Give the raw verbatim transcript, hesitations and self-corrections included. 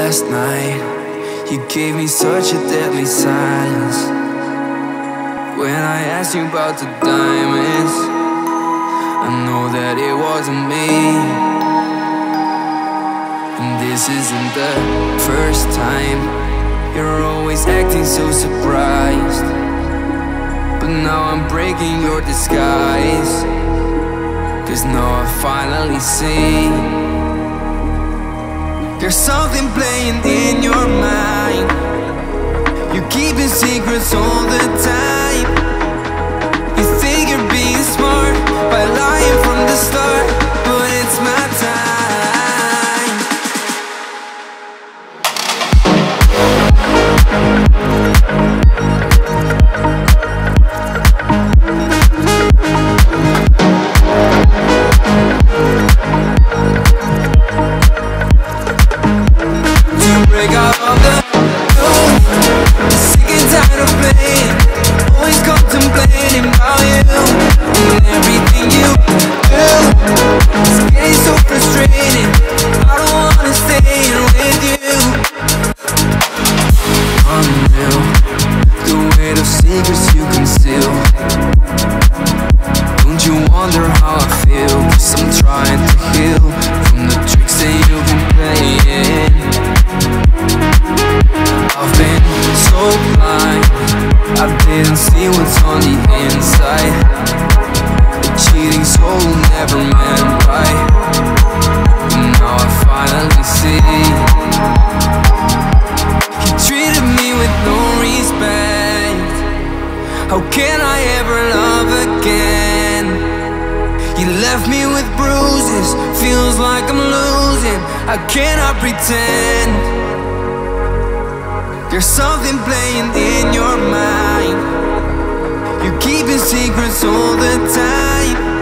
Last night, you gave me such a deadly silence. When I asked you about the diamonds, I know that it wasn't me. And this isn't the first time. You're always acting so surprised, but now I'm breaking your disguise. Cause now I finally see there's something playing in your mind. You're keeping secrets all the time. You think you're being smart by lying from the start, but it's my time. To break out of the room, sick and tired of playing, always contemplating about you and everything you do. It's getting so frustrating, I don't wanna stay here with you. Unreal, the weight of secrets you conceal. Don't you wonder how I feel? Cause I'm trying to heal from the tricks that you've been playing. I've been so blind, I didn't see what's on the inside. A cheating soul never meant right, but now I finally see. You treated me with no respect. How can I ever love again? You left me with bruises, feels like I'm losing, I cannot pretend. There's something playing in your mind. You're keeping secrets all the time.